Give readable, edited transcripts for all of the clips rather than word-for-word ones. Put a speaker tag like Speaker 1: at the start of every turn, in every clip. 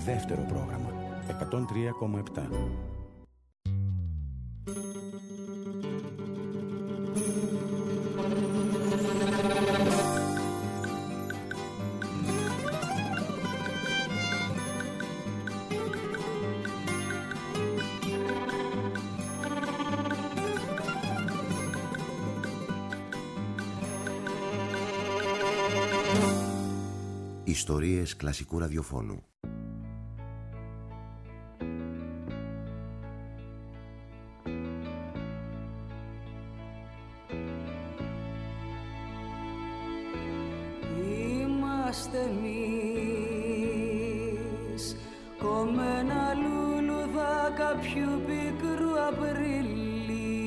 Speaker 1: δεύτερο πρόγραμμα, 103,7.
Speaker 2: Ιστορίες κλασικού ραδιοφώνου.
Speaker 3: Είμαστε εμείς κομμένα λουλουδά κάποιου πικρού Απρίλη.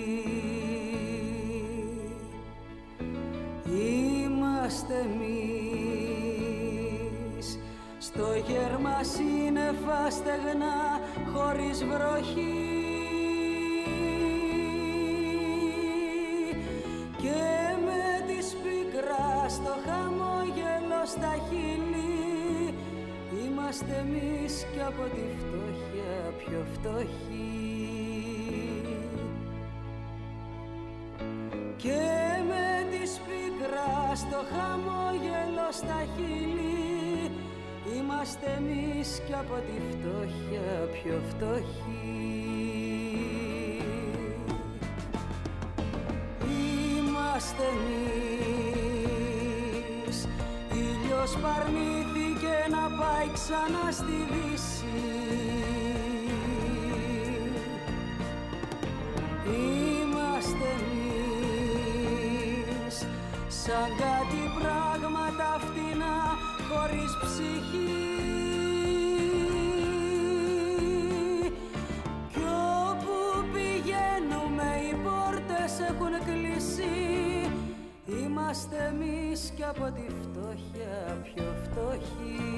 Speaker 3: Είμαστε εμείς στο γέρμα σύννεφα στεγνά χωρίς βροχή και με τη σπίκρα στο χαμόγελο στα χείλη. Είμαστε εμείς κι από τη φτώχεια πιο φτωχοί και με τη σπίκρα στο χαμόγελο στα χείλη. Είμαστε εμείς κι από τη φτώχεια πιο φτωχοί. Είμαστε εμείς, ήλιος παρνήθηκε να πάει ξανά στη δύση. Είμαστε εμείς, σαν κάτι πράγματα φτηνά χωρίς ψυχή. Κι όπου πηγαίνουμε οι πόρτες έχουν κλείσει. Είμαστε εμείς κι από τη φτώχεια πιο φτωχοί.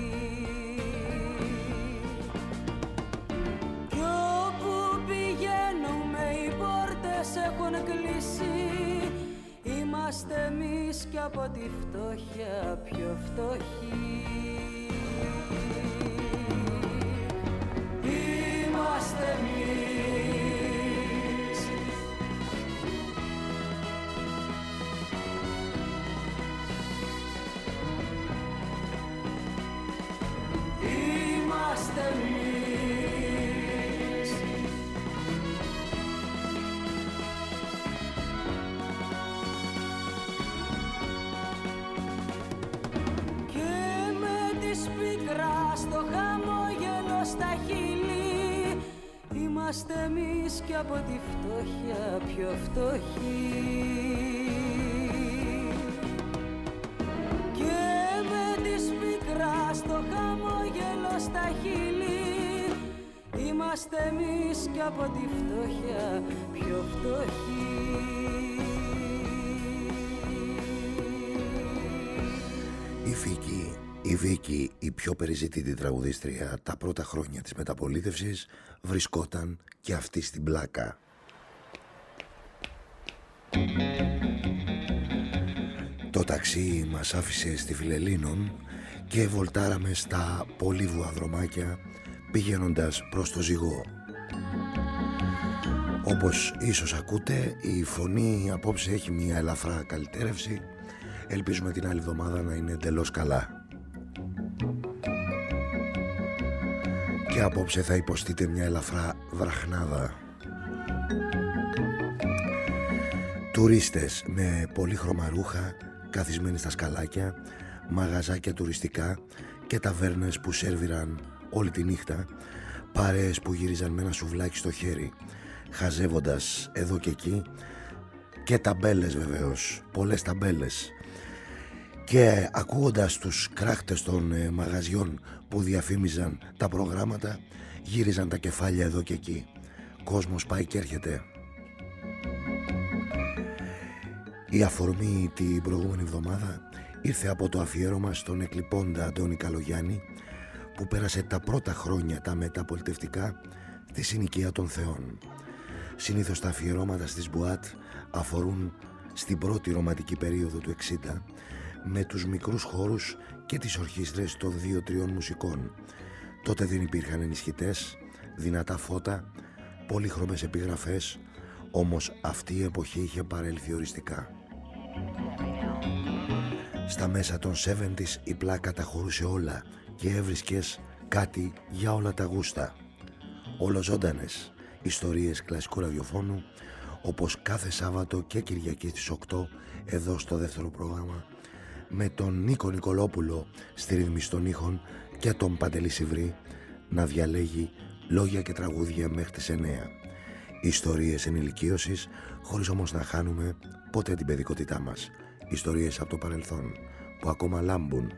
Speaker 3: Κι όπου πηγαίνουμε οι πόρτες έχουν κλείσει. Είμαστε εμείς κι από τη φτώχεια πιο φτωχοί. Είμαστε εμείς. Είμαστε εμείς. Και με τη σπίκρα στο χαμόγελο στα χείλη. Είμαστε εμείς κι από τη φτώχεια πιο φτωχοί. Και με τη σπίκρα στο χαμόγελο στα χείλη. Είμαστε εμείς κι από τη φτώχεια πιο φτωχοί.
Speaker 2: Η Βίκη, η πιο περιζητήτη τραγουδίστρια τα πρώτα χρόνια της μεταπολίτευσης, βρισκόταν και αυτή στην πλάκα. Το ταξί μας άφησε στη Φιλελλήνων και βολτάραμε στα πολύβουα δρομάκια πηγαίνοντας προς το Ζυγό. Όπως ίσως ακούτε, η φωνή απόψε έχει μια ελαφρά καλυτέρευση. Ελπίζουμε την άλλη εβδομάδα να είναι εντελώς καλά. Και απόψε θα υποστείτε μια ελαφρά βραχνάδα. Τουρίστες με πολύχρωμα ρούχα, καθισμένοι στα σκαλάκια, μαγαζάκια τουριστικά και ταβέρνες που σέρβιραν όλη τη νύχτα, παρέες που γύριζαν με ένα σουβλάκι στο χέρι, χαζεύοντας εδώ και εκεί, και ταμπέλες βεβαίως, πολλές ταμπέλες. Και ακούγοντας τους κράχτες των μαγαζιών που διαφήμιζαν τα προγράμματα, γύριζαν τα κεφάλια εδώ και εκεί. Κόσμος πάει και έρχεται. Η αφορμή την προηγούμενη εβδομάδα ήρθε από το αφιέρωμα στον εκλειπώντα Αντώνη Καλογιάννη, που πέρασε τα πρώτα χρόνια τα μεταπολιτευτικά στη συνοικία των Θεών. Συνήθως τα αφιερώματα στις Μπουάτ αφορούν στην πρώτη ρομαντική περίοδο του 60, με τους μικρούς χώρους και τις ορχήστρες των 2-3 μουσικών, Τότε δεν υπήρχαν ενισχυτές, δυνατά φώτα, πολύχρωμες επιγραφές, όμως αυτή η εποχή είχε παρέλθει οριστικά. Στα μέσα των 70's η πλάκα τα χωρούσε όλα και έβρισκες κάτι για όλα τα γούστα. Ολοζώντανες ιστορίες κλασικού ραδιοφώνου, όπως κάθε Σάββατο και Κυριακή στις 8 εδώ στο δεύτερο πρόγραμμα, με τον Νίκο Νικολόπουλο στη ρύθμιση των ήχων και τον Παντελή Σιβρή να διαλέγει λόγια και τραγούδια μέχρι τις 9. Ιστορίες ενηλικίωσης, χωρίς όμως να χάνουμε ποτέ την παιδικότητά μας. Ιστορίες από το παρελθόν που ακόμα λάμπουν.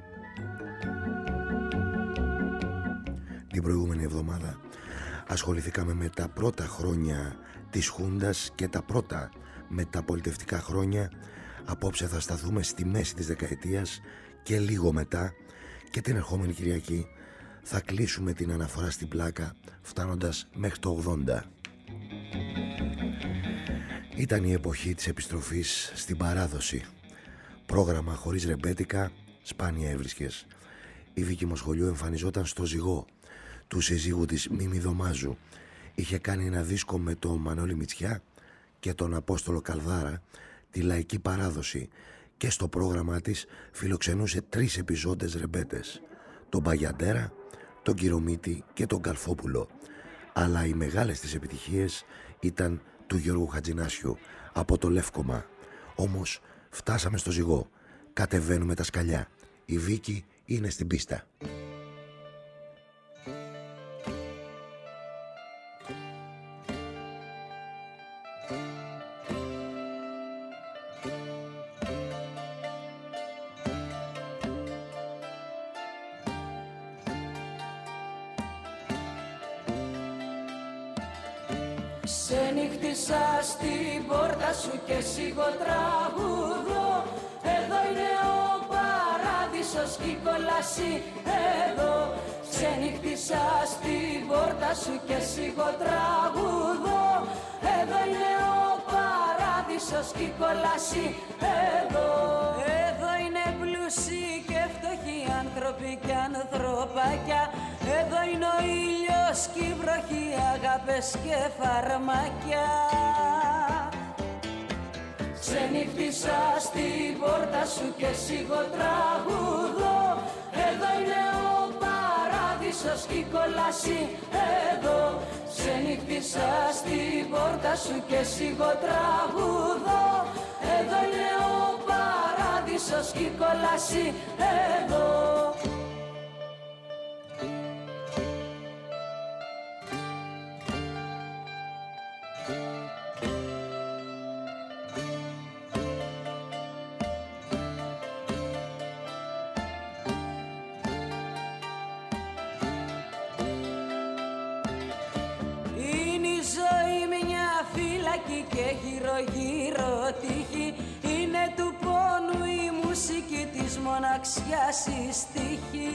Speaker 2: Την προηγούμενη εβδομάδα ασχοληθήκαμε με τα πρώτα χρόνια της Χούντας και τα πρώτα μεταπολιτευτικά χρόνια. Απόψε θα σταθούμε στη μέση της δεκαετίας και λίγο μετά, και την ερχόμενη Κυριακή θα κλείσουμε την αναφορά στην πλάκα φτάνοντας μέχρι το 80. Ήταν η εποχή της επιστροφής στην παράδοση. Πρόγραμμα χωρίς ρεμπέτικα σπάνια έβρισκες. Η Βίκη Μοσχολιού εμφανιζόταν στο ζυγό του συζύγου της Μίμη Δωμάζου. Είχε κάνει ένα δίσκο με τον Μανώλη Μητσιά και τον Απόστολο Καλδάρα, τη λαϊκή παράδοση, και στο πρόγραμμά της φιλοξενούσε 3 επιζώντες ρεμπέτες, τον Παγιαντέρα, τον Κυρομίτη και τον Καλφόπουλο. Αλλά οι μεγάλες της επιτυχίες ήταν του Γιώργου Χατζηνάσιου από το Λεύκομα. Όμως φτάσαμε στο ζυγό, κατεβαίνουμε τα σκαλιά. Η Βίκη είναι στην πίστα.
Speaker 3: Ξενύχτησα στην πόρτα σου και σιγοτραγουδώ. Εδώ είναι ο παράδεισος και η κόλαση εδώ. Ξενύχτησα στην πόρτα σου και σιγοτραγουδώ. Εδώ είναι ο παράδεισος και η κόλαση εδώ. Εδώ είναι πλούσιοι και φτωχοί άνθρωποι και ανθρωπάκια. Εδώ είναι ο ήλιος και η βροχή, αγάπες και φαρμάκια. Ξενύχτησα στην πόρτα σου και σιγοτραγουδώ. Εδώ είναι ο παράδεισος και η κόλαση εδώ. Ξενύχτησα στην πόρτα σου και σιγοτραγουδώ. Εδώ είναι ο παράδεισος και η κόλαση εδώ. Και γύρω-γύρω τύχη, είναι του πόνου η μουσική, της μοναξιάς η στίχη.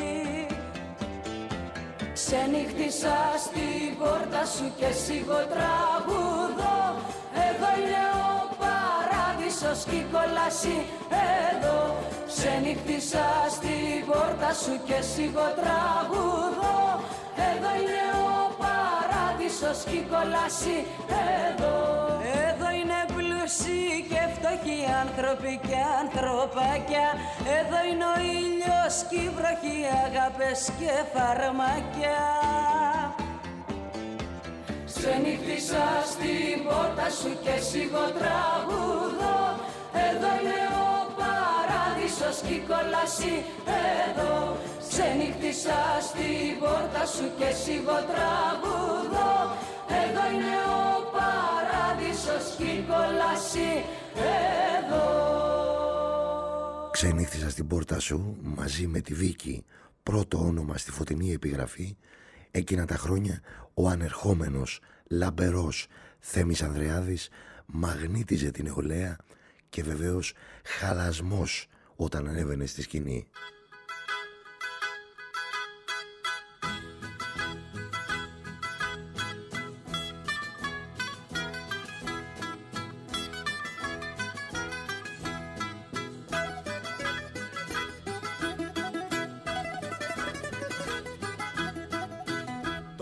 Speaker 3: Ξενύχτησα στην πόρτα σου και σιγοτραγουδώ. Εδώ είναι ο παράδεισος και η κόλαση εδώ. Ξενύχτησα στην πόρτα σου και σιγοτραγουδώ. Εδώ είναι ο παράδεισος και η κόλαση εδώ. Εδώ είναι πλούσιοι και φτωχοί άνθρωποι και ανθρωπάκια. Εδώ είναι ο ήλιος και η βροχή, αγάπες και φαρμάκια. Ξενύχτησα στην πόρτα σου και σιγοτραγουδώ. Εδώ είναι ο παράδεισος και η κόλαση εδώ. Ξενύχτησα στην πόρτα σου και σιγοτραγουδώ. Εδώ είναι ο παράδεισος και η κόλαση εδώ.
Speaker 2: Ξενύχτησα στην πόρτα σου μαζί με τη Βίκη, πρώτο όνομα στη φωτεινή επιγραφή. Εκείνα τα χρόνια ο ανερχόμενος λαμπερός Θέμης Ανδρεάδης μαγνήτιζε την νεολαία και βεβαίως χαλασμός όταν ανέβαινε στη σκηνή.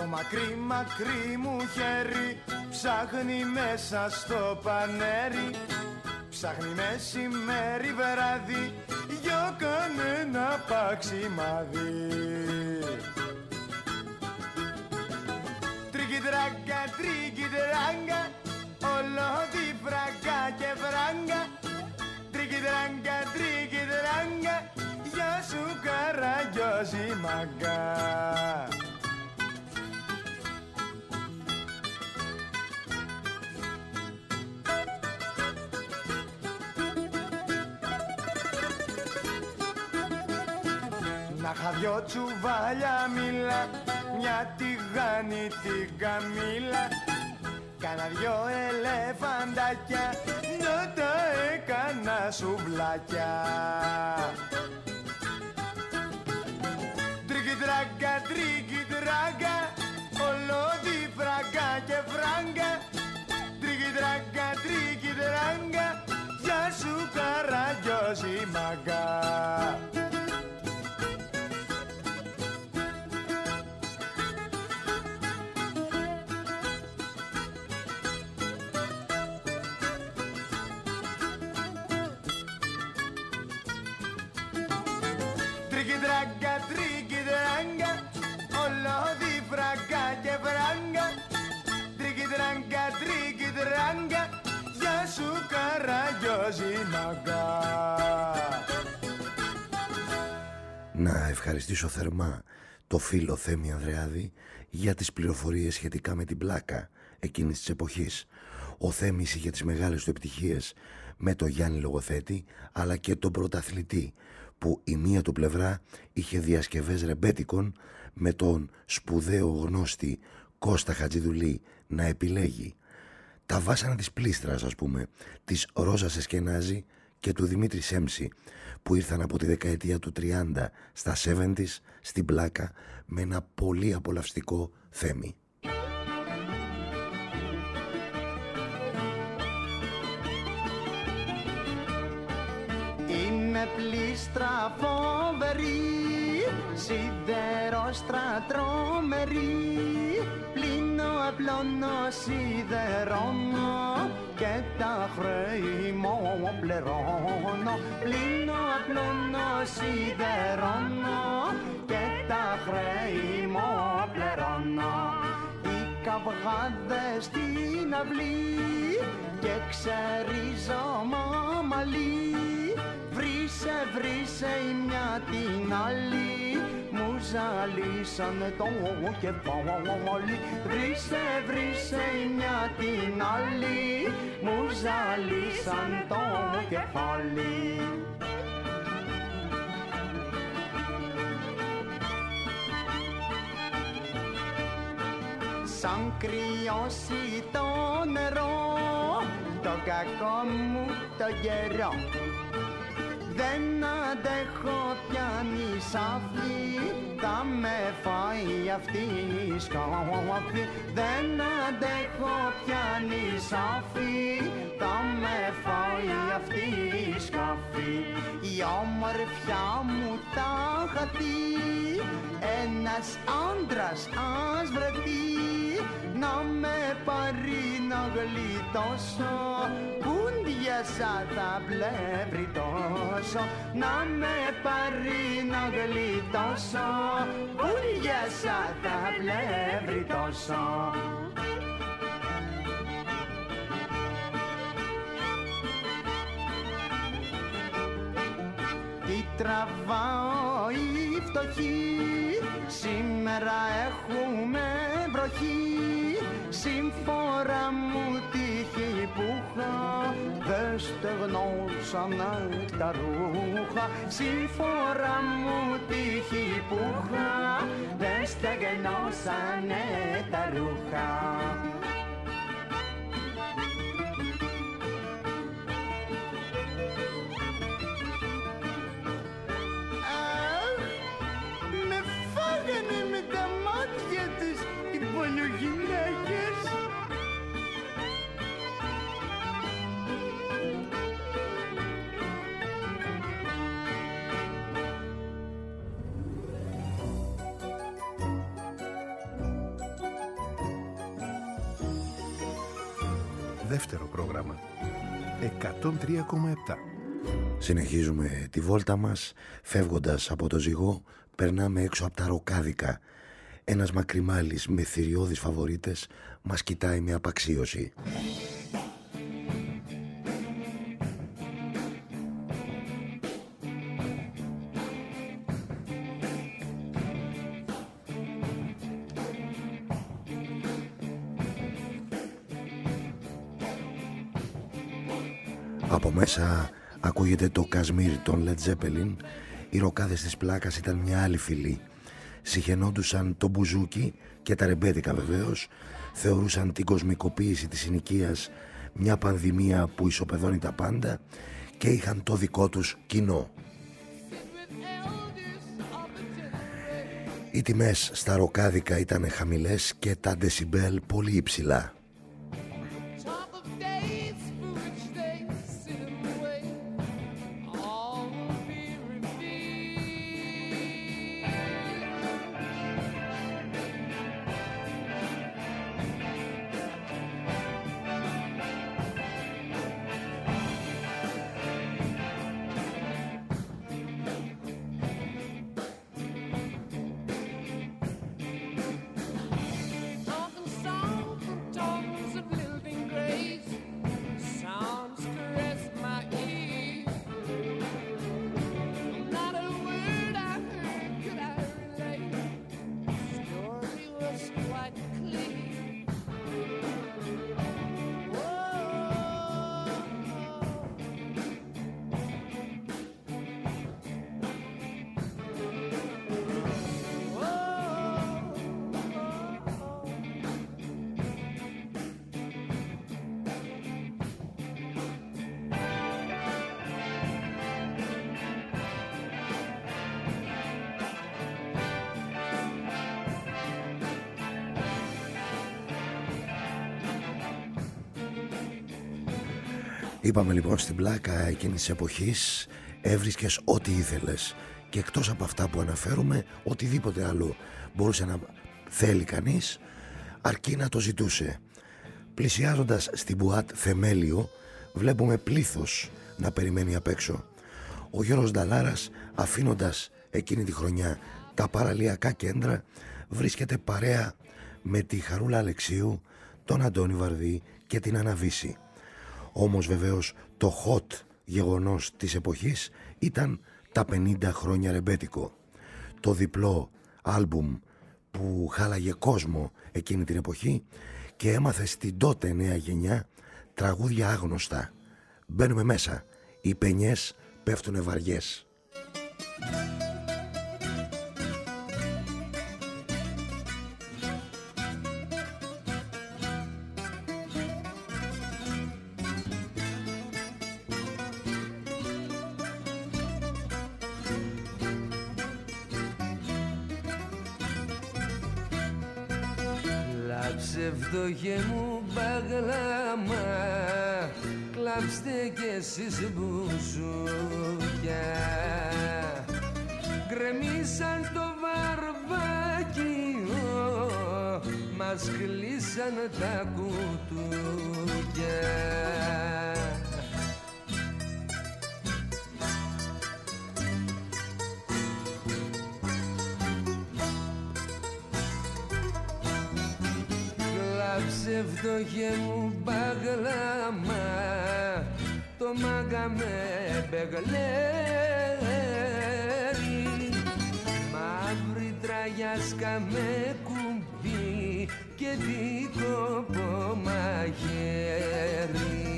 Speaker 4: μακρύ μακρύ μου χέρι ψάχνει μέσα στο πανέρι, ψάχνει μεσημέρι βράδυ για κανένα παξιμάδι. Τρίκι-τράγκα, τρίκι-τράγκα, όλο τη φράγκα και βράγκα. Τρίκι-τράγκα, τρίκι-τράγκα, γεια σου Καραγιόζη μάγκα. Να είχα δυο τσουβάλια μήλα, μια τηγάνη την καμήλα, κάνα δυο ελεφαντάκια, να τα έκανα σουβλάκια. Τρίκι-τράγκα, τρίκι-τράγκα, όλο τη φράγκα και φράγκα. Τρίκι-τράγκα, τρίκι-τράγκα, γεια σου Καραγιόζη μάγκα. Τρίκι-τράγκα, τρίκι-τράγκα, όλο τη φράγκα και φράγκα. Τρίκι-τράγκα, τρίκι-τράγκα, γεια σου Καραγιόζη μάγκα.
Speaker 2: Να ευχαριστήσω θερμά το φίλο Θέμη Ανδρεάδη για τις πληροφορίες σχετικά με την πλάκα εκείνης της εποχής. Ο Θέμης είχε τις μεγάλες του επιτυχίες με το Γιάννη Λογοθέτη, αλλά και τον πρωταθλητή, που η μία του πλευρά είχε διασκευές ρεμπέτικων με τον σπουδαίο γνώστη Κώστα Χατζηδουλή να επιλέγει. Τα βάσανα της Πλήστρας, ας πούμε, της Ρόζας Εσκενάζη και του Δημήτρη Σέμψη, που ήρθαν από τη δεκαετία του 30 στα 70's στην πλάκα με ένα πολύ απολαυστικό Θέμη.
Speaker 4: Είναι πλήστρα φοβερή, σιδερόστρα τρομερή, πλύνω απλώνω σιδερώνω και τα χρέη μου πληρώνω. Πλύνω απλώνω σιδερώνω και τα χρέη μου πληρώνω. Οι καυγάδες στην αυλή και ξερίζω μαμαλή. Βρήσε, βρήσε η μια την άλλη, μου ζαλίσανε το κεφάλι. Βρήσε, βρήσε η μια την άλλη, μου ζαλίσαν το κεφάλι. Σαν κρυώσει το νερό, το κακό μου το γερό. Δεν αντέχω πια νησάφι, θα με φάει αυτή η σκάφη. Δεν αντέχω πια νησάφι, θα με φάει αυτή η σκάφη. Η όμορφιά μου τα χαθεί, ένας άντρας ας βρεθεί, να με πάρει να γλιτώσω, πούντια σαν τα πλεύρη τόσο. Να με πάρει να γλιτώσω, πούντια σαν τα πλεύρη τόσο. Τι τραβάω η φτωχή, σήμερα έχουμε βροχή. Σύμφορα μου τύχη που είχα, δεν στεγνώσανε τα ρούχα. Σύμφορα μου τύχη που είχα, δεν στεγνώσανε τα ρούχα. Με τα μάτια τους οι πολιογυναίκες.
Speaker 5: δεύτερο πρόγραμμα. 103,7.
Speaker 2: Συνεχίζουμε τη βόλτα μας, φεύγοντας από το Ζυγό, περνάμε έξω από τα Ροκάδικα. Ένας μακριμάλης με θηριώδεις φαβορίτες μας κοιτάει με απαξίωση. Από μέσα ακούγεται το Κασμίρ των Led Zeppelin. Οι ροκάδες της πλάκας ήταν μια άλλη φυλή. Συχαινόντουσαν το μπουζούκι και τα ρεμπέτικα βεβαίως. Θεωρούσαν την κοσμικοποίηση της συνοικίας μια πανδημία που ισοπεδώνει τα πάντα και είχαν το δικό τους κοινό. Οι τιμές στα ροκάδικα ήταν χαμηλές και τα ντεσιμπέλ πολύ υψηλά. Είπαμε λοιπόν στην πλάκα εκείνης της εποχής έβρισκες ό,τι ήθελες και εκτός από αυτά που αναφέρουμε οτιδήποτε άλλο μπορούσε να θέλει κανείς αρκεί να το ζητούσε. Πλησιάζοντας στην Μπουάτ Θεμέλιο βλέπουμε πλήθος να περιμένει απ' έξω. Ο Γιώργος Νταλάρας, αφήνοντας εκείνη τη χρονιά τα παραλιακά κέντρα, βρίσκεται παρέα με τη Χαρούλα Αλεξίου, τον Αντώνη Βαρδί και την Αναβίση. Όμως βεβαίως το hot γεγονός της εποχής ήταν τα 50 χρόνια ρεμπέτικο. Το διπλό άλμπουμ που χάλαγε κόσμο εκείνη την εποχή και έμαθε στην τότε νέα γενιά τραγούδια άγνωστα. Μπαίνουμε μέσα, οι πενιές πέφτουνε βαριές.
Speaker 6: Φτωχέ μου μπαγλάμα, κλάψτε κι εσείς μπουζούκια. Γκρεμίσαν το βαρβάκιο, μας κλείσαν τα κουτούκια. Σε φτωχέ μου μπαγλάμα, το μάγκα με μπεγλέρι, μαύρη τραγιάσκα με κουμπί και δίκοπο μαχαίρι.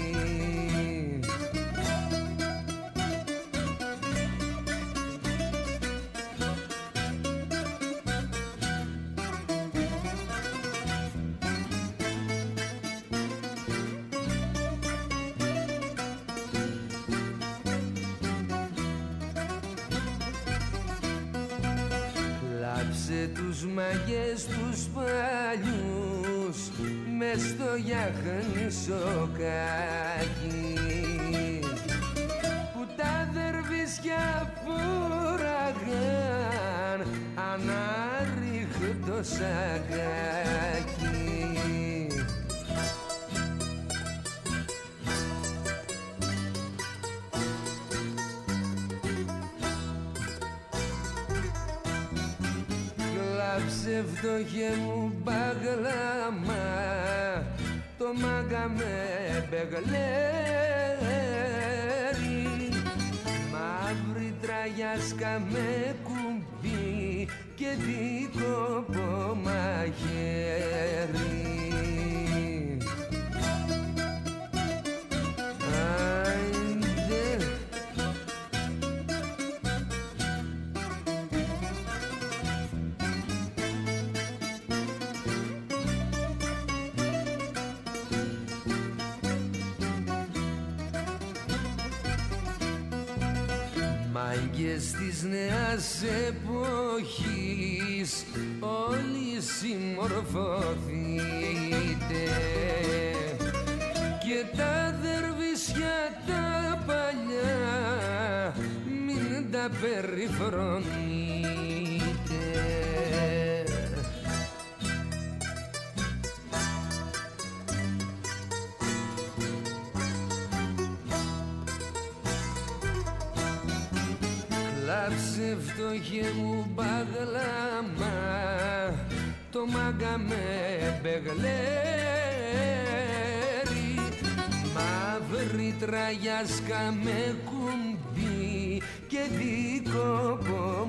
Speaker 6: Τους μαγιές τους παλιούς μες στο γιάχνη σοκάκι που τα δερβίσια φοράγαν ανάρριχτο σακάκι. Κλάψε φτωχέ μου μπαγλάμα, το μάγκα με μπεγλέρι. Μαύρη τραγιάσκα με κουμπί και δίκοπο μαχαίρι. Μάγκες της νέας εποχής, όλοι συμμορφωθείτε και τα δερβίσια τα παλιά μην τα περιφρονείτε. Κλάψε φτωχέ μου μπαγλάμα, το μάγκα με μπεγλέρι. Μαύρη τραγιάσκα με κουμπί και δίκοπο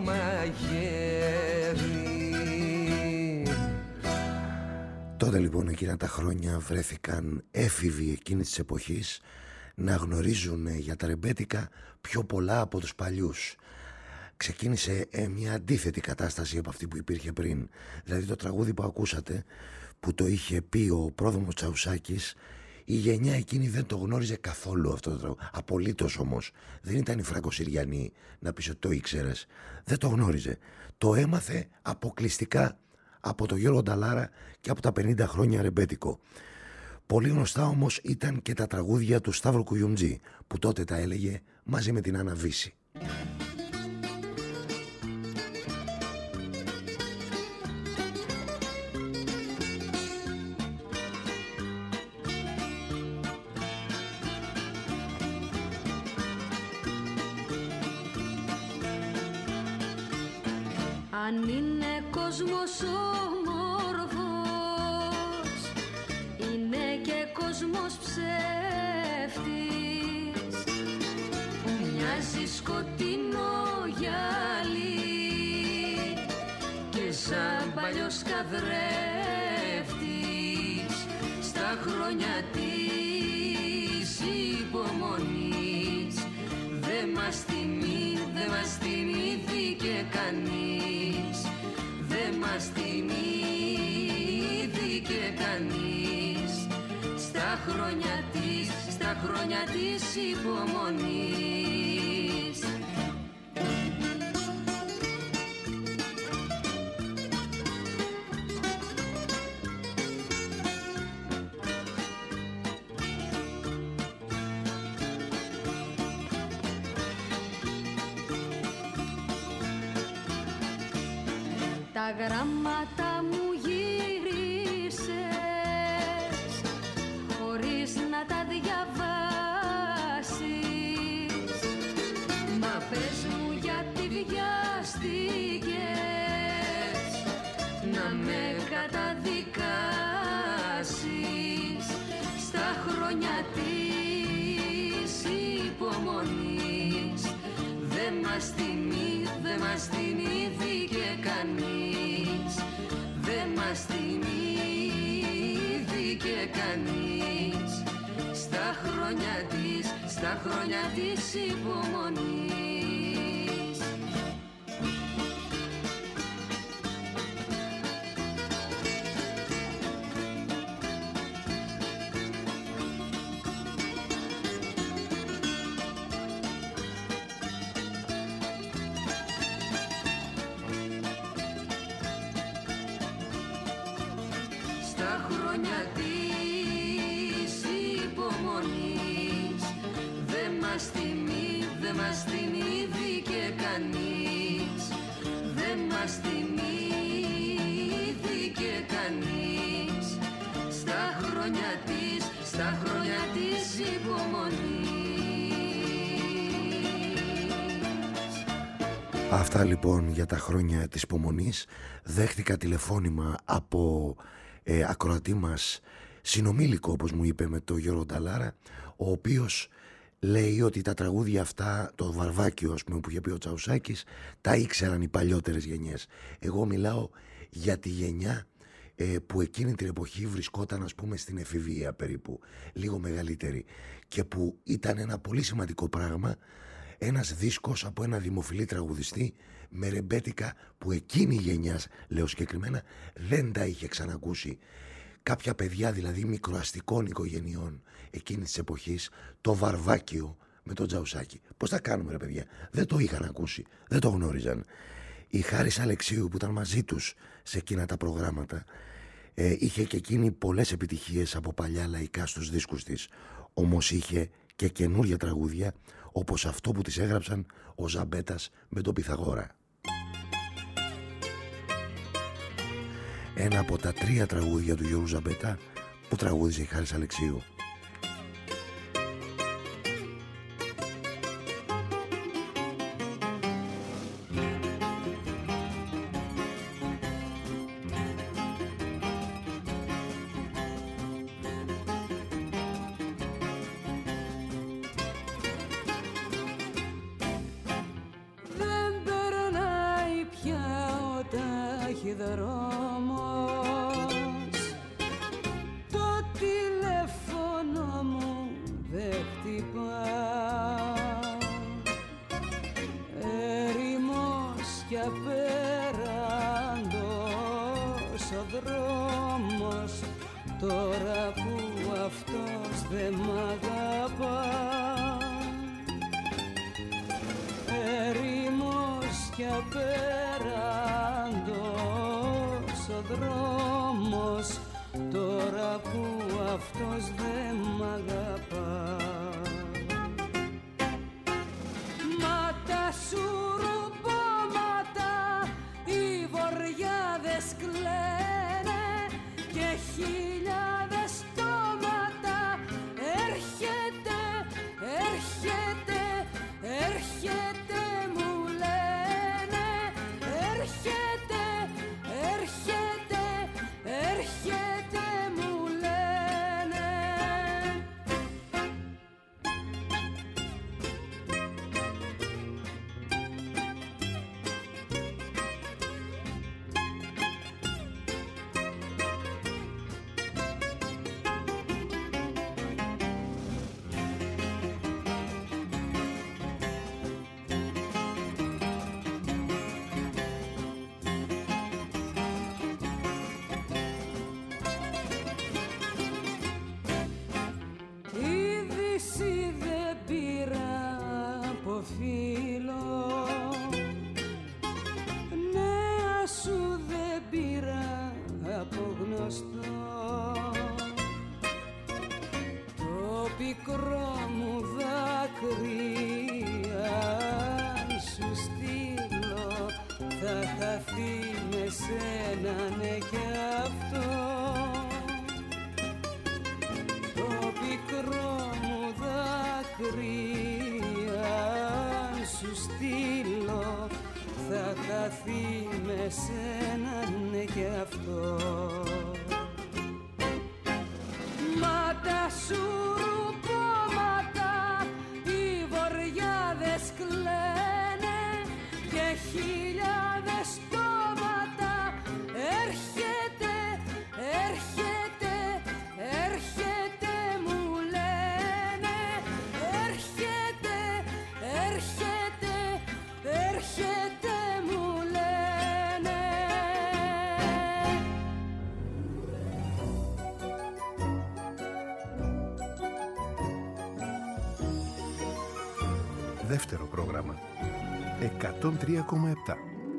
Speaker 6: μαχαίρι.
Speaker 2: Τότε λοιπόν εκείνα τα χρόνια βρέθηκαν έφηβοι εκείνης της εποχής να γνωρίζουν για τα ρεμπέτικα πιο πολλά από τους παλιούς. Ξεκίνησε μια αντίθετη κατάσταση από αυτή που υπήρχε πριν. Δηλαδή το τραγούδι που ακούσατε, που το είχε πει ο πρόδρομος Τσαουσάκης, η γενιά εκείνη δεν το γνώριζε καθόλου αυτό το τραγούδι. Απολύτως όμως. Δεν ήταν η Φραγκοσυριανή να πεις ότι το ήξερες. Δεν το γνώριζε. Το έμαθε αποκλειστικά από τον Γιώργο Νταλάρα και από τα 50 χρόνια ρεμπέτικο. Πολύ γνωστά όμως ήταν και τα τραγούδια του Σταύρου Κουγιουμτζή, που τότε τα έλεγε μαζί με την Άννα Βύση.
Speaker 3: Αν είναι κόσμος όμορφος, είναι και κόσμος ψεύτης, που μοιάζει σκοτεινό γυαλί και σαν παλιός καθρέφτης. Στα χρόνια της υπομονής δεν μας θυμήθηκε κανείς, δεν μας θυμήθηκε κανείς. Στα χρόνια της υπομονής. Τα γράμματα μου γύρισες χωρίς να τα διαβάσεις. Μα πες μου γιατί βιάστηκες να με καταδικάσεις. Στα χρόνια της υπομονής δεν μας θυμήθηκε κανείς, δεν μας θυμήθηκε κανείς. Στα χρόνια της υπομονής. Στα χρόνια της υπομονής δεν μας θυμήθηκε κανείς, δεν μας θυμήθηκε κανείς. Στα χρόνια της υπομονής.
Speaker 2: Αυτά λοιπόν για τα χρόνια της υπομονής. Δέχτηκα τηλεφώνημα από ακροατή μας, συνομήλικο όπως μου είπε, με τον Γιώργο Νταλάρα, ο οποίος λέει ότι τα τραγούδια αυτά, το Βαρβάκιο ας πούμε, που είχε πει ο Τσαουσάκης, τα ήξεραν οι παλιότερες γενιές. Εγώ μιλάω για τη γενιά που εκείνη την εποχή βρισκόταν ας πούμε στην εφηβεία περίπου, λίγο μεγαλύτερη, και που ήταν ένα πολύ σημαντικό πράγμα, ένας δίσκος από ένα δημοφιλή τραγουδιστή με ρεμπέτικα που εκείνη η γενιά, λέω συγκεκριμένα, δεν τα είχε ξανακούσει. Κάποια παιδιά δηλαδή μικροαστικών οικογενειών εκείνης της εποχής, το Βαρβάκιο με τον Τσαουσάκη. Πώς τα κάνουμε ρε παιδιά, δεν το είχαν ακούσει, δεν το γνώριζαν. Η Χάρης Αλεξίου που ήταν μαζί τους σε εκείνα τα προγράμματα, είχε και εκείνη πολλές επιτυχίες από παλιά λαϊκά στους δίσκους της. Όμως είχε και καινούργια τραγούδια, όπως αυτό που της έγραψαν ο Ζαμπέτας με τον Πυθαγόρα. Ένα από τα 3 τραγούδια του Γιώργου Ζαμπέτα που τραγούδισε η Χάρης Αλεξίου.
Speaker 5: Δεύτερο πρόγραμμα 103,7.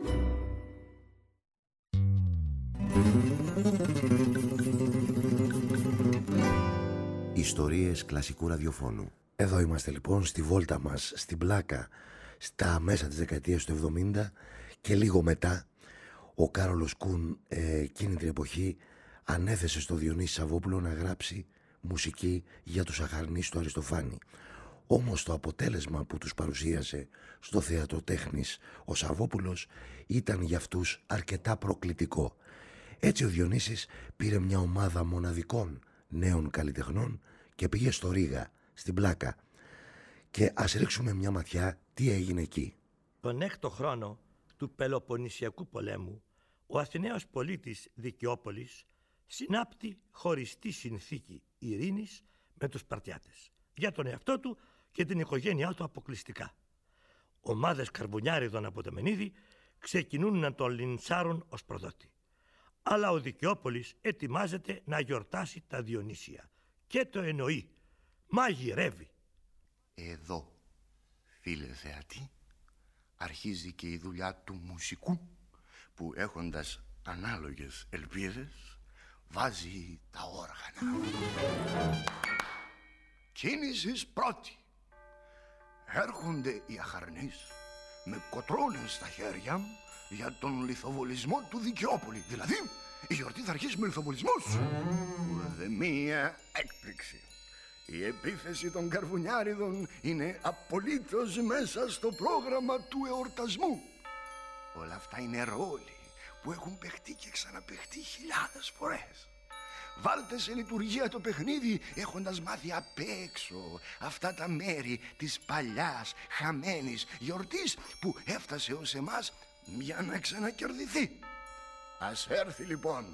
Speaker 2: Ιστορίες κλασικού ραδιοφώνου. Εδώ είμαστε λοιπόν στη βόλτα μας στην Πλάκα στα μέσα της δεκαετίας του 70 και λίγο μετά. Ο Κάρολος Κουν εκείνη την εποχή ανέθεσε στο Διονύση Σαββόπουλο να γράψει μουσική για τους Αχαρνείς του Αριστοφάνη. Όμως το αποτέλεσμα που τους παρουσίασε στο θέατρο τέχνης ο Σαββόπουλος ήταν για αυτούς αρκετά προκλητικό. Έτσι ο Διονύσης πήρε μια ομάδα μοναδικών νέων καλλιτεχνών και πήγε στο Ρήγα, στην Πλάκα. Και ας ρίξουμε μια ματιά τι έγινε εκεί.
Speaker 7: Τον 6ο χρόνο του Πελοποννησιακού πολέμου, ο Αθηναίος πολίτης Δικαιόπολης συνάπτει χωριστή συνθήκη ειρήνης με τους Σπαρτιάτες για τον εαυτό του και την οικογένειά του αποκλειστικά. Ομάδες καρβουνιάριδων από το Μενίδη ξεκινούν να τον λιντσάρουν ως προδότη. Αλλά ο Δικαιόπολης ετοιμάζεται να γιορτάσει τα Διονύσια και το εννοεί. Μαγειρεύει.
Speaker 8: Εδώ, φίλε θεατή, αρχίζει και η δουλειά του μουσικού που έχοντας ανάλογες ελπίδες βάζει τα όργανα. Κίνησης πρώτη. Έρχονται οι αχαρνείς με κοτρώνες στα χέρια για τον λιθοβολισμό του Δικαιόπολη. Δηλαδή, η γιορτή θα αρχίσει με λιθοβολισμούς. Ουδέμια έκπληξη. Η επίθεση των καρβουνιάριδων είναι απολύτως μέσα στο πρόγραμμα του εορτασμού. Όλα αυτά είναι ρόλοι που έχουν παιχτεί και ξαναπαιχτεί χιλιάδες φορές. Βάλτε σε λειτουργία το παιχνίδι έχοντας μάθει απ' έξω αυτά τα μέρη της παλιάς χαμένης γιορτής που έφτασε ως εμάς για να ξανακερδιθεί. Ας έρθει λοιπόν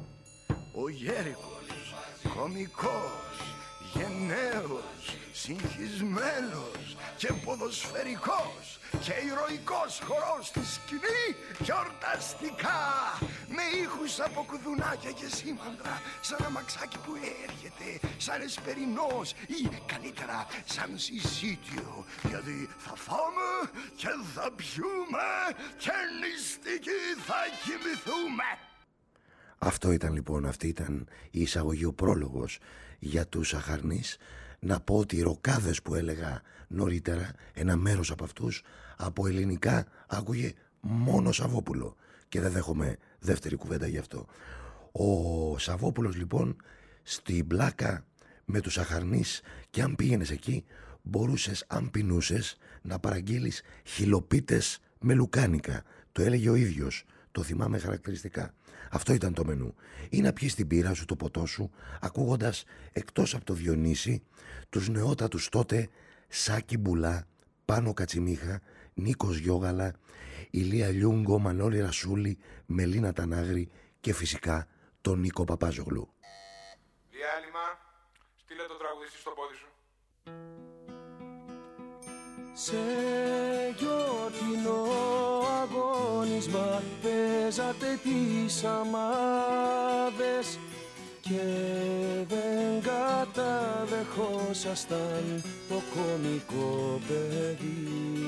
Speaker 8: ο Γέρικος, κωμικός, γενναίος, συγχυσμένος και ποδοσφαιρικός και ηρωικός χορός στη σκηνή γιορταστικά με ήχους από κουδουνάκια και σήμαντρα, σαν αμαξάκι που έρχεται, σαν εσπερινός ή καλύτερα σαν συσίτιο, γιατί θα φάμε και θα πιούμε και νηστικοί θα κοιμηθούμε.
Speaker 2: Αυτό ήταν λοιπόν, αυτή ήταν η εισαγωγή, ο πρόλογος για τους αχαρνείς. Να πω ότι οι ροκάδες που έλεγα νωρίτερα, ένα μέρος από αυτούς από ελληνικά άκουγε μόνο Σαββόπουλο και δεν δέχομαι δεύτερη κουβέντα γι' αυτό. Ο Σαββόπουλος λοιπόν στην Πλάκα με τους αχαρνείς, και αν πήγαινες εκεί μπορούσες, αν πεινούσες, να παραγγείλεις χιλοπίτες με λουκάνικα. Το έλεγε ο ίδιος, το θυμάμαι χαρακτηριστικά. Αυτό ήταν το μενού. Ή να πιεις την πύρα σου, το ποτό σου, ακούγοντας εκτός από το Διονύση τους νεότατους τότε Σάκη Μπουλά, Πάνο Κατσιμίχα, Νίκος Γιώγαλα, Ηλία Λιούγκο, Μανώλη Ρασούλη, Μελίνα Τανάγρη και φυσικά τον Νίκο Παπάζογλου.
Speaker 9: Διάλειμμα, στείλε το τραγουδιστή στο πόδι σου.
Speaker 6: Σε γιορτινό αγώνισμα παίζατε τις αμάδες και δεν καταδεχόσασταν το κωμικό παιδί.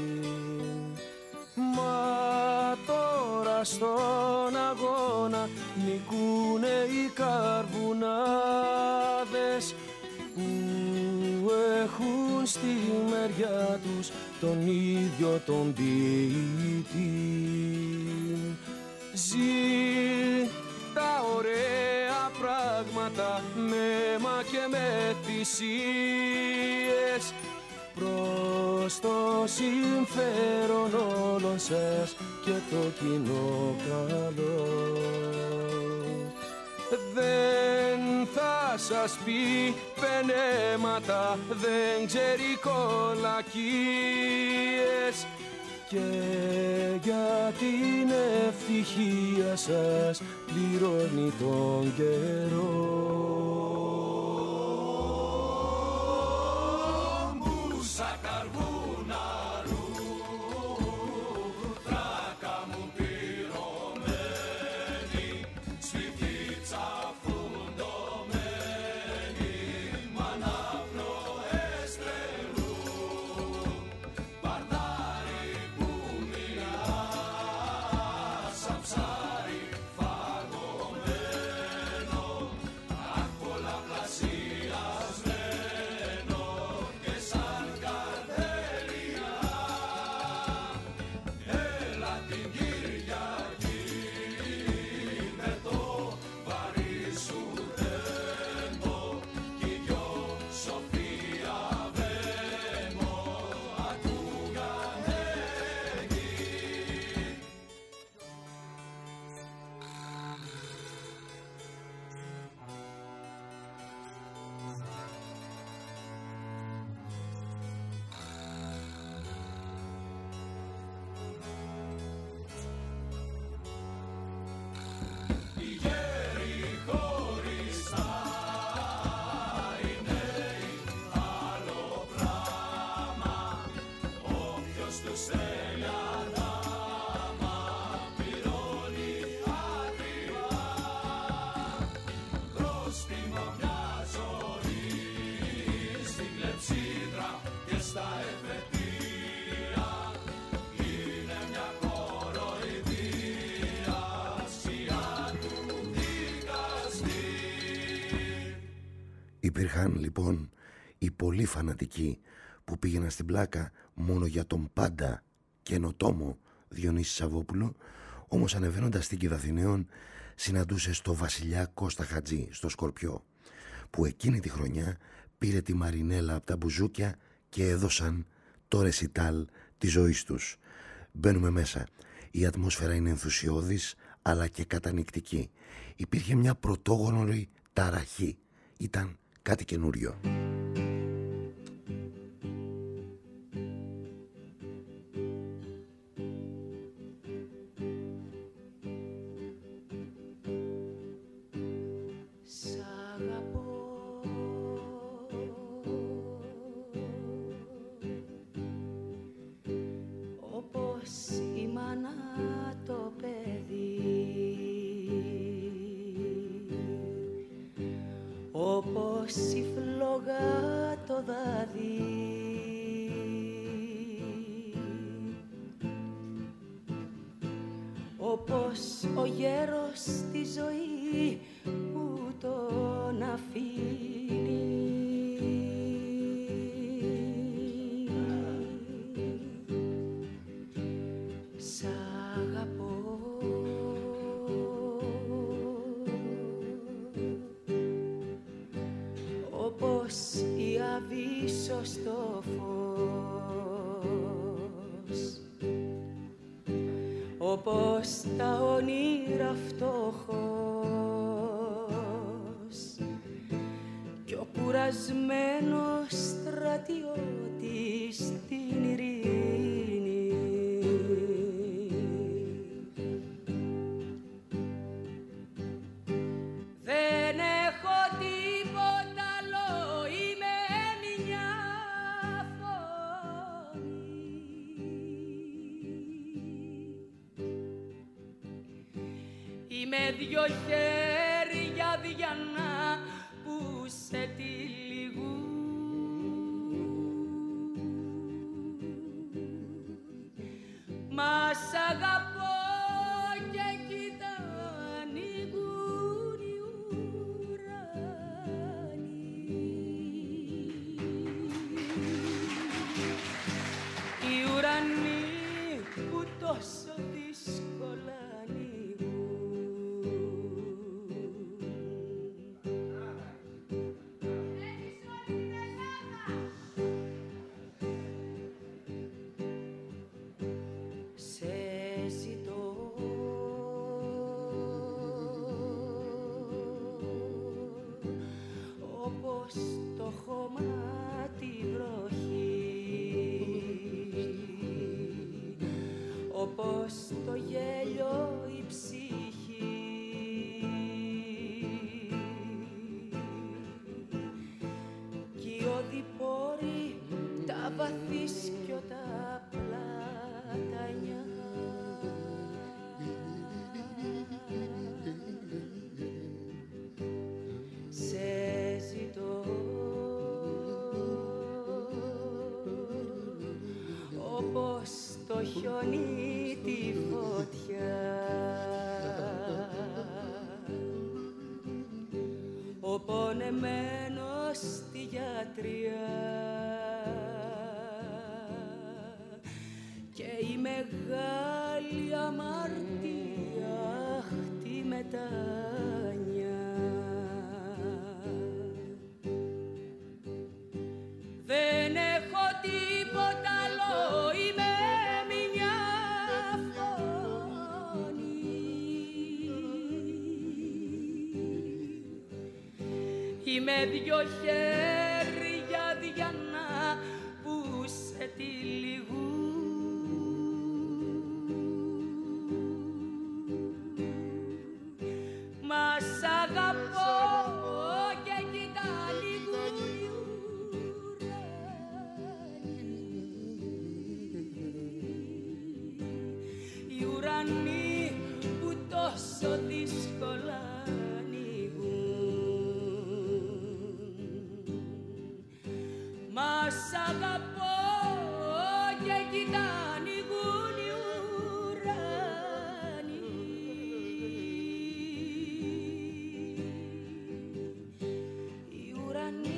Speaker 6: Μα τώρα στον αγώνα νικούνε οι καρβουνάδες που έχουν στη μεριά τους τον ίδιο τον ποιητή. Ζει τα ωραία πράγματα με αίμα και με θυσίες προς το συμφέρον όλων σας και το κοινό καλό. Δεν θα σας πει πενέματα, δεν ξέρει κολακίες και για την ευτυχία σας πληρώνει τον καιρό. Μουσα καρβουναρού, τράκα μου πυρωμένη, σφυφίτσα φουντωμένη, μάνα πνοές τρελού, παρδάρι που μιλά, σαν ψάρι φαγωμένο, αχ πολλαπλασιασμένο και σαν καρδέλια. Έλα την Κυριακή με το βαρύ σου τέμπο κι οι δυο Σοφία Βέρο
Speaker 2: Υπήρχαν λοιπόν οι πολύ φανατικοί που πήγαιναν στην πλάκα μόνο για τον πάντα καινοτόμο Διονύση Σαββόπουλο, όμως ανεβαίνοντας στην Κηδαθηναίων συναντούσε στο βασιλιά Κώστα Χατζή στο Σκορπιό, που εκείνη τη χρονιά πήρε τη Μαρινέλα από τα μπουζούκια και έδωσαν το ρεσιτάλ της ζωής τους. Μπαίνουμε μέσα. Η ατμόσφαιρα είναι ενθουσιώδης αλλά και κατανυκτική. Υπήρχε μια πρωτόγνωρη ταραχή. Ήταν κάτι καινούριο.
Speaker 3: Όπως τα όνειρα φτωχός κι ο κουρασμένος στρατιώτης στην ειρήνη. Δεν έχω τίποτα άλλο, είμαι μια φωνή. Είμαι δυο χέρια διανά που σε τυλιγούν. Μα σ' αγαπώ και κοίτα ανοίγουν οι ουρανοί. Οι ουρανοί που τόσο δύσκολα στο χώμα τη βροχή, όπως το γέλιο η ψυχή, κι οι οδηπόροι τα βαθύσκιο τα πλατανιά. Όπως το χιόνι τη φωτιά, ο πονεμένος στη γιατριά και η μεγάλη αμαρτία τη μετάνια. Δεν έχω τίποτα άλλο, είμαι μια φωνή. Είμαι δυο χέρια διανά που σε τυλιγούν. Μα σ' αγαπώ και κοίτα ανοίγουν οι ουρανοί. Οι ουρανοί που τόσο δύσκολα μα σ' αγαπώ και κοίτα ανοίγουν οι ουρανοί. Οι ουρανοί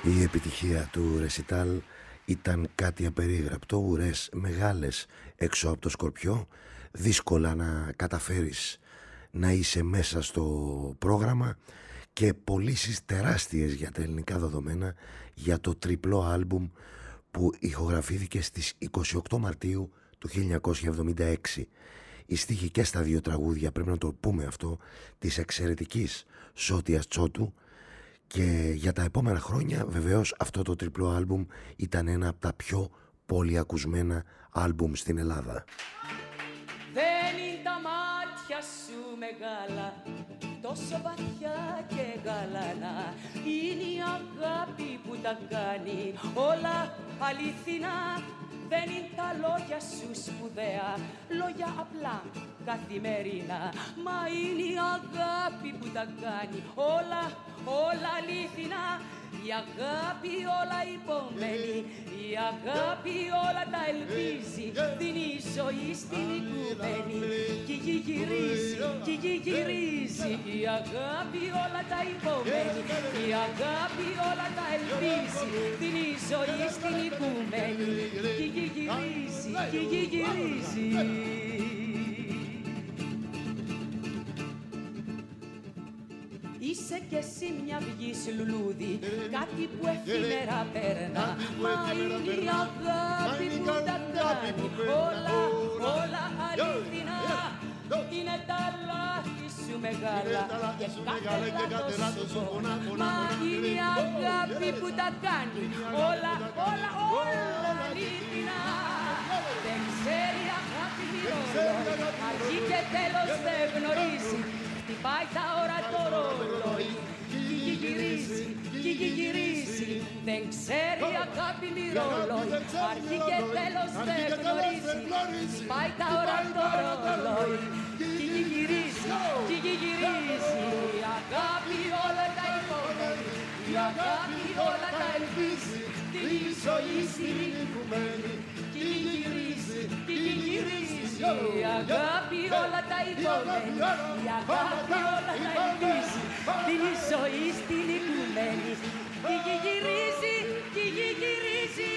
Speaker 2: Η επιτυχία του ρεσιτάλ ήταν κάτι απερίγραπτο, ουρές μεγάλες έξω από το Σκορπιό, δύσκολα να καταφέρεις να είσαι μέσα στο πρόγραμμα και πωλήσεις τεράστιες για τα ελληνικά δεδομένα για το τριπλό άλμπουμ που ηχογραφήθηκε στις 28 Μαρτίου του 1976. Οι στίχοι και στα δύο τραγούδια, πρέπει να το πούμε αυτό, της εξαιρετικής Σώτιας Τσότου, και για τα επόμενα χρόνια βεβαίως αυτό το τριπλό άλμπουμ ήταν ένα από τα πιο πολυακουσμένα άλμπουμ στην Ελλάδα.
Speaker 3: Δεν είναι τα μάτια σου μεγάλα, τόσο βαθιά και γαλανά, είναι η αγάπη που τα κάνει όλα αληθινά. Δεν είναι τα λόγια σου σπουδαία, λόγια απλά καθημερινά, μα είναι η αγάπη που τα κάνει όλα αληθινά. Η αγάπη όλα υπομένει, η αγάπη όλα τα ελπίζει, δίνει ζωή στην οικουμένη κι η γη γυρίζει, κι η γη γυρίζει. Η αγάπη όλα τα υπομένει, η αγάπη όλα τα ελπίζει, δίνει ζωή στην οικουμένη κι η γη γυρίζει, κι η γη γυρίζει. Είσαι κι εσύ μια βγής λουλούδι, κάτι που εφήμερα παίρνα, μα είναι η αγάπη που τα κάνει όλα αληθινά. Είναι τα λάθη σου μεγάλα και κάθε λάθος σου πονά, μα είναι η αγάπη που τα κάνει όλα αληθινά. Δεν ξέρει αγάπη μοιρώνω, αρχή και τέλος δεν γνωρίζει, χτυπάει τα ώρα το ρολόι κι η γη γυρίζει, κι η γη γυρίζει. Δεν ξέρει αγάπη μοιρόλοϊ, αρχή και τέλος δεν γνωρίζει, χτυπάει τα ώρα το ρολόι κι η γη γυρίζει, κι η γη γυρίζει. Η αγάπη όλα τα υπομένει, η αγάπη όλα τα ελπίζει, δίνει ζωή στην οικουμένη κι η γη γυρίζει, κι η γη γυρίζει. Η αγάπη όλα τα υπομένει, η αγάπη όλα τα ελπίζει, δίνει ζωή στην οικουμένη κι η γη γυρίζει, κι η γη γυρίζει.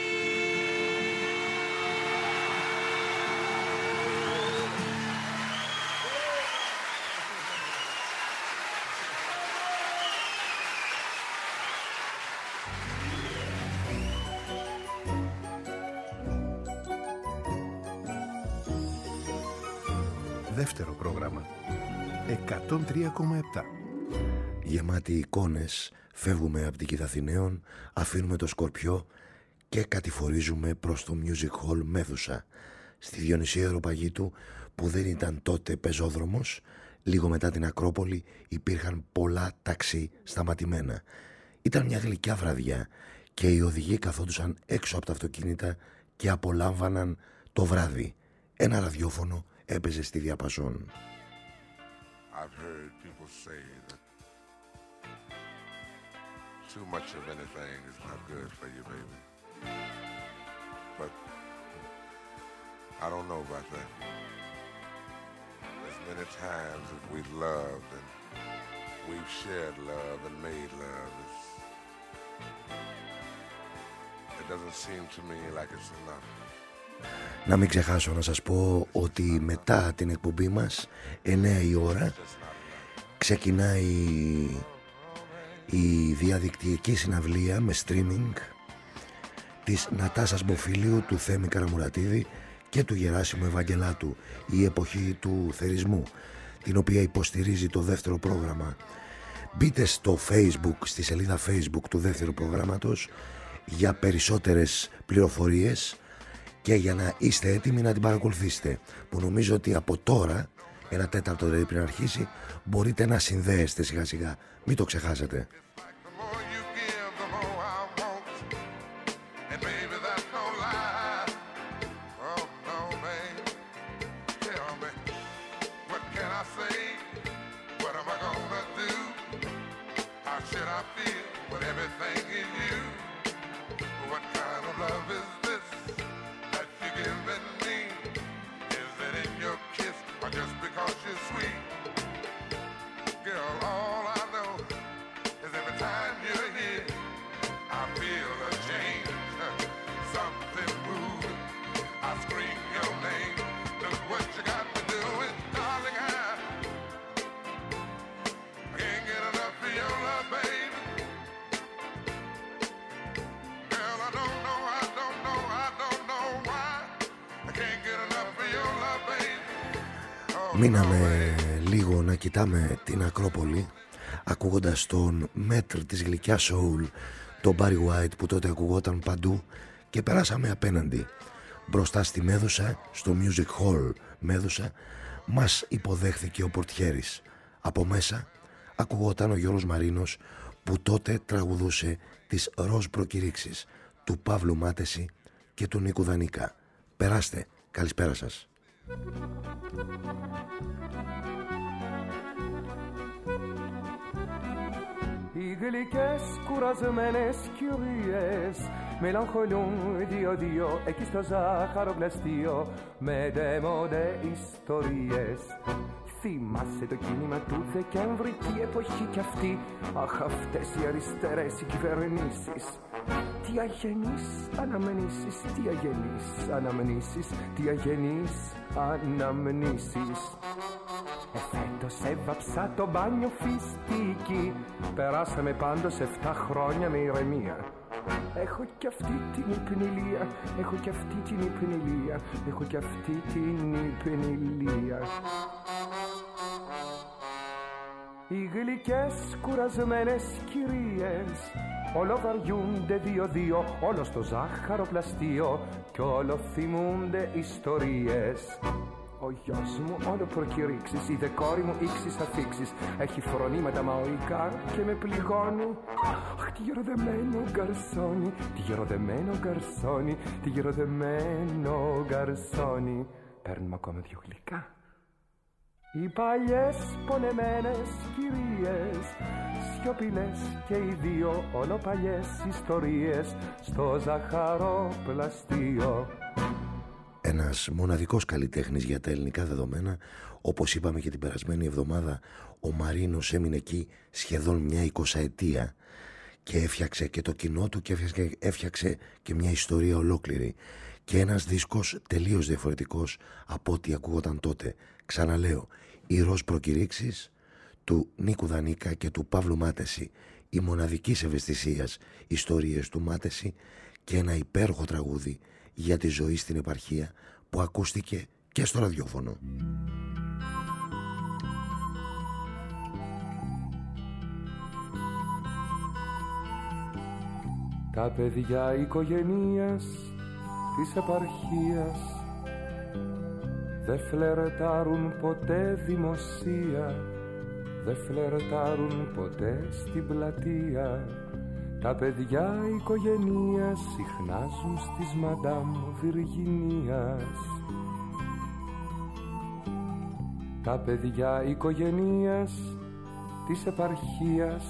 Speaker 5: Δεύτερο πρόγραμμα 103,7.
Speaker 2: Γεμάτοι εικόνες, φεύγουμε από την Κηδαθηναίων, αφήνουμε το Σκορπιό και κατηφορίζουμε προς το Music Hall Μέδουσα, στη Διονυσία Αεροπαγήτου, που δεν ήταν τότε πεζόδρομος. Λίγο μετά την Ακρόπολη υπήρχαν πολλά ταξί σταματημένα. Ήταν μια γλυκιά βραδιά και οι οδηγοί καθόντουσαν έξω από τα αυτοκίνητα και απολάμβαναν το βράδυ. Ένα ραδιόφωνο έπαιζε στη διαπαζόν.
Speaker 10: I've heard people say that too much of anything is not good for you, baby. But I don't know about that. As many times as we've loved and we've shared love and made love, it doesn't seem to me like it's enough.
Speaker 2: Να μην ξεχάσω να σας πω ότι μετά την εκπομπή μας 9 η ώρα ξεκινάει η διαδικτυακή συναυλία με streaming της Νατάσας Μποφίλιου, του Θέμη Καραμουρατίδη και του Γεράσιμου Ευαγγελάτου, η εποχή του θερισμού, την οποία υποστηρίζει το δεύτερο πρόγραμμα. Μπείτε στο Facebook, στη σελίδα Facebook του δεύτερου προγράμματος για περισσότερες πληροφορίες και για να είστε έτοιμοι να την παρακολουθήσετε, που νομίζω ότι από τώρα, ένα τέταρτο δηλαδή πριν αρχίσει, μπορείτε να συνδέεστε σιγά σιγά, μην το ξεχάσετε.
Speaker 10: I feel
Speaker 2: Μείναμε λίγο να κοιτάμε την Ακρόπολη, ακούγοντας τον μέτρ της γλυκιάς soul, τον Barry White, που τότε ακουγόταν παντού, και περάσαμε απέναντι μπροστά στη Μέδουσα, στο Music Hall Μέδουσα. Μας υποδέχθηκε ο πορτιέρης. Από μέσα ακουγόταν ο Γιώργος Μαρίνος, που τότε τραγουδούσε τις ροζ προκηρύξεις του Παύλου Μάτεση και του Νίκου Δανίκα. Περάστε, καλησπέρα σας.
Speaker 11: Οι γλυκές κουρασμένες κυρίες μελαγχολούν δύο-δύο εκεί στο ζάχαροπλαστείο με ντεμοντε ιστορίες. Θυμάσαι το κίνημα του Δεκέμβρη, τι εποχή κι αυτή. Αχ, αυτές οι αριστερές οι κυβερνήσεις. Τι αγενείς αναμνήσεις, τι αγενείς αναμνήσεις, τι αγενείς αναμνήσεις. Φέτος έβαψα το μπάνιο φιστίκι. Περάσαμε πάντως 7 χρόνια με ηρεμία. Έχω κι αυτή την υπνηλία, έχω κι αυτή την υπνηλία, έχω κι αυτή την υπνηλία. Οι γλυκές κουρασμένες κυρίες όλο βαριούνται δύο-δύο, όλο στο ζάχαροπλαστείο κι όλο θυμούνται ιστορίες. Ο γιος μου όλο προκηρύξεις, η δε κόρη μου ήξεις αφήξεις. Έχει φρονήματα μαωρικά και με πληγώνει. Αχ, τι γεροδεμένο γκαρσόνι, τι γεροδεμένο γκαρσόνι, τι γεροδεμένο γκαρσόνι. Παίρνουμε ακόμα 2 γλυκά. Οι παλιές πονεμένες κυρίες, σιωπηλές και οι δύο ολοπαλιές ιστορίες στο ζαχαροπλαστείο.
Speaker 2: Ένας μοναδικός καλλιτέχνης για τα ελληνικά δεδομένα. Όπως είπαμε και την περασμένη εβδομάδα, ο Μαρίνος έμεινε εκεί σχεδόν μια 20ετία και έφτιαξε και το κοινό του και έφτιαξε και μια ιστορία ολόκληρη και ένας δίσκος τελείως διαφορετικός από ό,τι ακούγονταν τότε. Ξαναλέω, οι ροζ προκηρύξεις του Νίκου Δανίκα και του Παύλου Μάτεση, οι μοναδικής ευαισθησίας ιστορίες του Μάτεση και ένα υπέροχο τραγούδι για τη ζωή στην επαρχία που ακούστηκε και στο ραδιόφωνο.
Speaker 11: Τα παιδιά οικογενείας της επαρχίας δε φλερτάρουν ποτέ δημοσία, δε φλερτάρουν ποτέ στην πλατεία. Τα παιδιά οικογενείας συχνάζουν στις Μαντάμ Βιργινίας. Τα παιδιά οικογενείας της επαρχίας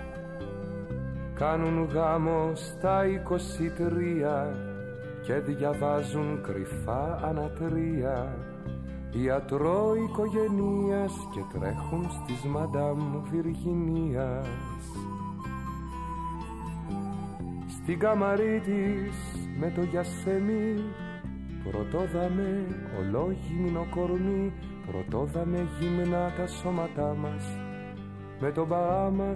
Speaker 11: κάνουν γάμο στα 23 και διαβάζουν κρυφά ανατρία. Ιατρό οικογενείας και τρέχουν στις Μαντάμ Βιργινίας. Στην καμαρί της με το γιασέμι πρωτόδαμε ολόγυμνο κορμί, πρωτόδαμε γυμνά τα σώματά μας με τον μπαά μας.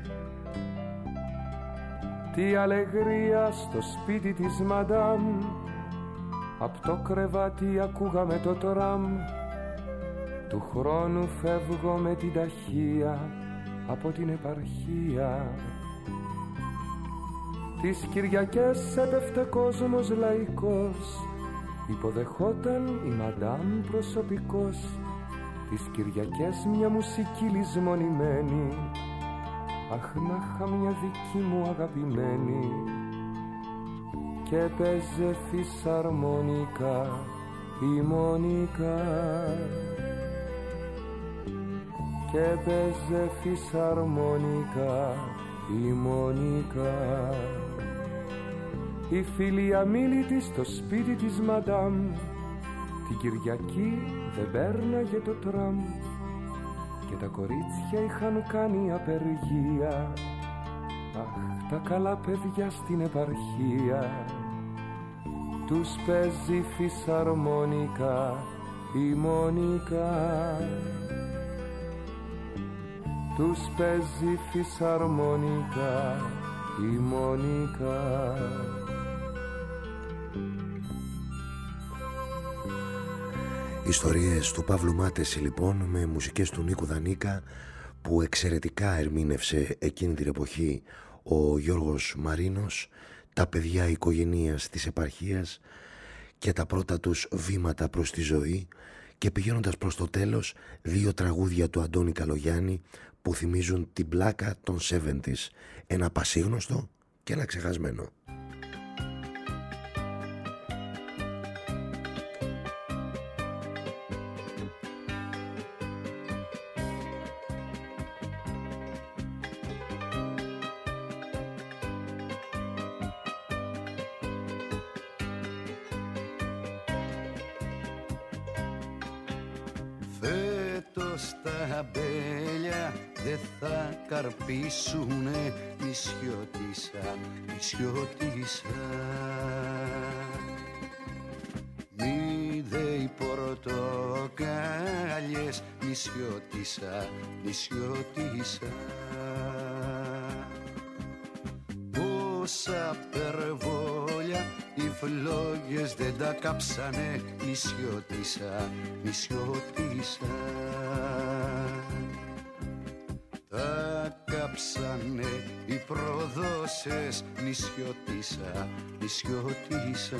Speaker 11: Τι αλεγρία στο σπίτι της Μαντάμ, απ' το κρεβάτι ακούγαμε το τραμ. Του χρόνου φεύγω με την ταχεία από την επαρχία. Τις Κυριακές έπεφτε κόσμος λαϊκός, υποδεχόταν η Μαντάμ προσωπικός. Τις Κυριακές μια μουσική λησμονημένη, αχ να είχα μια δική μου αγαπημένη. Και παίζε φυσαρμονικά η Μονικά, και παίζε φυσαρμονικά η Μονικά. Η φίλη αμίλητη στο σπίτι της Μαντάμ, την Κυριακή δεν πέρναγε το τραμ και τα κορίτσια είχαν κάνει απεργία. Αχ, τα καλά παιδιά στην επαρχία, τους παίζει φυσαρμονικά η Μονικά, τους παίζει φυσαρμονικά η Μονικά.
Speaker 2: Ιστορίες του Παύλου Μάτεση λοιπόν, με μουσικές του Νίκου Δανίκα, που εξαιρετικά ερμήνευσε εκείνη την εποχή ο Γιώργος Μαρίνος, τα παιδιά οικογενείας της επαρχίας και τα πρώτα τους βήματα προς τη ζωή, και πηγαίνοντας προς το τέλος δύο τραγούδια του Αντώνη Καλογιάννη που θυμίζουν την πλάκα των 70's, ένα πασίγνωστο και ένα ξεχασμένο.
Speaker 12: Φέτος τα αμπέλια δε θα καρπίσουνε, νησιώτισσα, νησιώτισσα. Μη δε οι πορτοκάλιες, νησιώτισσα, νησιώτισσα. Πόσα περβόλια οι φλόγες δεν τα κάψανε, νησιώτισσα, νησιώτισσα. Τα κάψανε οι προδόσες, νησιώτισσα, νησιώτισσα.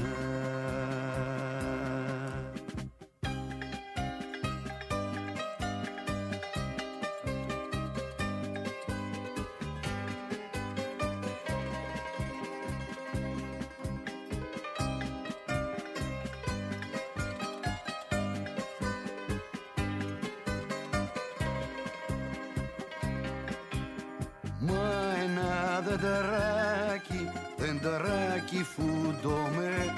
Speaker 12: Δεντράκι φουντωμένο,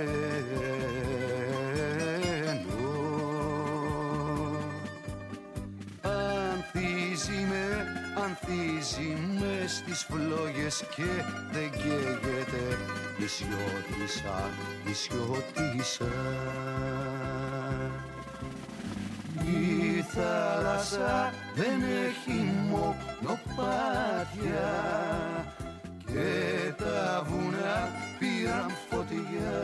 Speaker 12: ανθίζει με στις φλόγες και δεν καίγεται, νησιώτισσα, νησιώτισσα. Η θάλασσα δεν έχει μονοπάτια και τα βουνά πήραν φωτιά.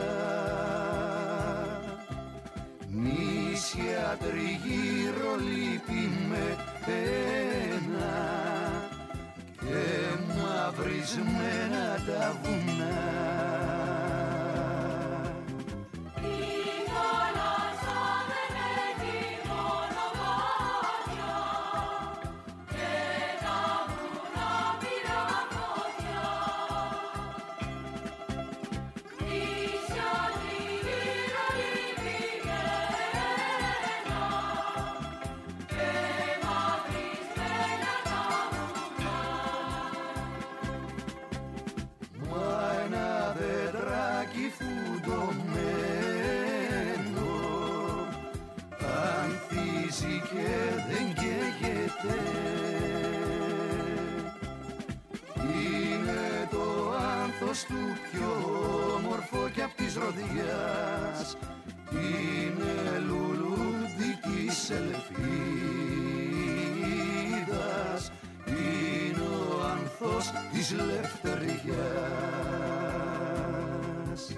Speaker 12: Νήσια τριγύρω λυπημένα και μαυρισμένα τα βουνά. Και δεν καίγεται, είναι το άνθος του πιο όμορφο κι απ' της ροδιάς, είναι λουλούδι της ελπίδας, είναι ο άνθος της λευτεριάς.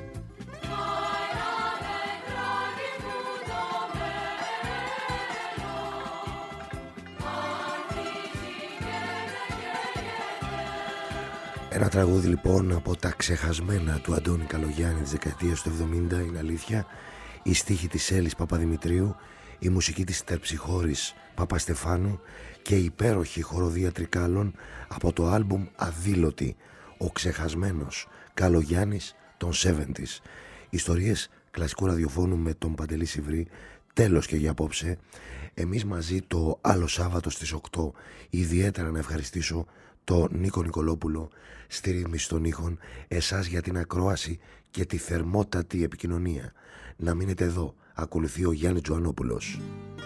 Speaker 2: Ένα τραγούδι λοιπόν από τα ξεχασμένα του Αντώνη Καλογιάννη της δεκαετίας του 70, είναι αλήθεια. Η στίχη της Έλλης Παπαδημητρίου, η μουσική της Τερψιχώρης Παπαστεφάνου και η υπέροχη χοροδία Τρικάλων από το άλμπουμ Αδήλωτη, ο ξεχασμένος Καλογιάννης των 70's. Ιστορίες κλασικού ραδιοφώνου με τον Παντελή Σιβρή. Τέλος και για απόψε. Εμείς μαζί το άλλο Σάββατο στις 8. Ιδιαίτερα να ευχαριστήσω τον Νίκο Νικολόπουλο στη ρύθμιση των ήχων, εσάς για την ακρόαση και τη θερμότατη επικοινωνία. Να μείνετε εδώ. Ακολουθεί ο Γιάννης Τζουανόπουλος.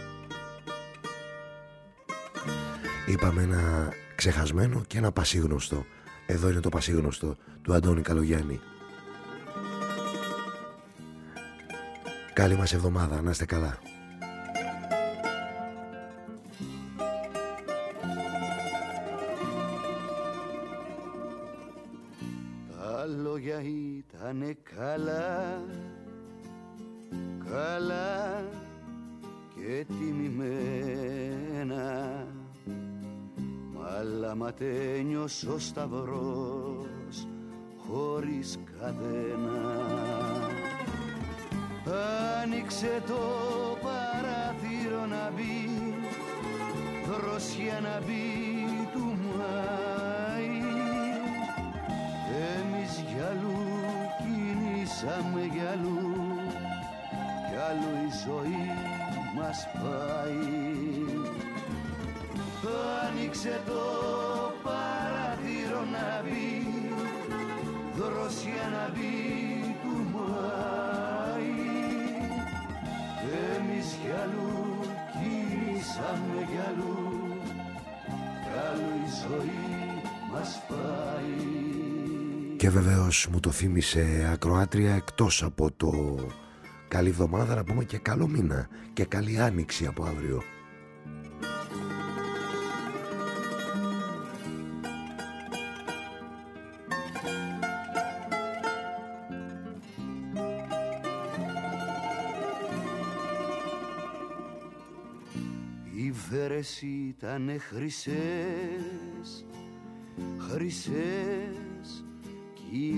Speaker 2: Είπαμε ένα ξεχασμένο και ένα πασίγνωστο. Εδώ είναι το πασίγνωστο του Αντώνη Καλογιάννη. Καλή μας εβδομάδα, να είστε καλά.
Speaker 12: Τα λόγια ήτανε καλά, καλά και τιμημένα, μαλαματένιος ο σταυρός χωρίς καδένα. Άνοιξε το παράθυρο να μπει δροσιά, να μπει του Μάη. Εμείς γυαλού κινήσαμε γυαλού, κι άλλο η ζωή μας πάει. Άνοιξε το παράθυρο να μπει δροσιά, να μπει του Μάη. Εμείς γυαλού κινήσαμε γυαλού, κι άλλο η ζωή μας πάει.
Speaker 2: Και βεβαίως μου το θύμισε ακροάτρια, εκτός από το καλή εβδομάδα, να πούμε και καλό μήνα και καλή άνοιξη από αύριο.
Speaker 12: Οι βέρες ήτανε χρυσές, χρυσές κι οι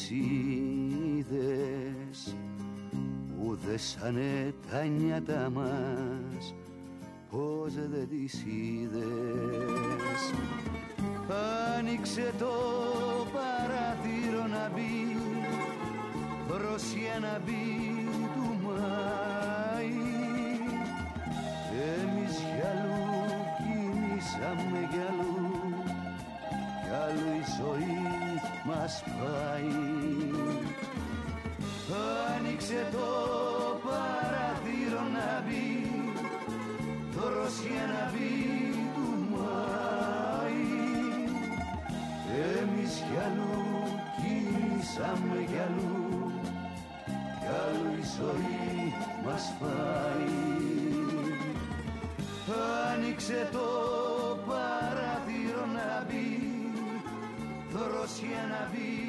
Speaker 12: αλυσίδες που δέσανε τα νιάτα μας, πως δεν τις είδες. Άνοιξε το παράθυρο να μπει δροσιά, να μπει του Μάη. Εμείς γυαλού κινήσαμε γυαλού, κι άλλο η ζωή μας πάει. Άνοιξε το παράθυρο να μπει δροσιά, να μπει του Μάη. Εμείς γυαλού κινήσαμε γυαλού, κι άλλο η ζωή μας πάει. Άνοιξε το παράθυρο να μπει δροσιά, να μπει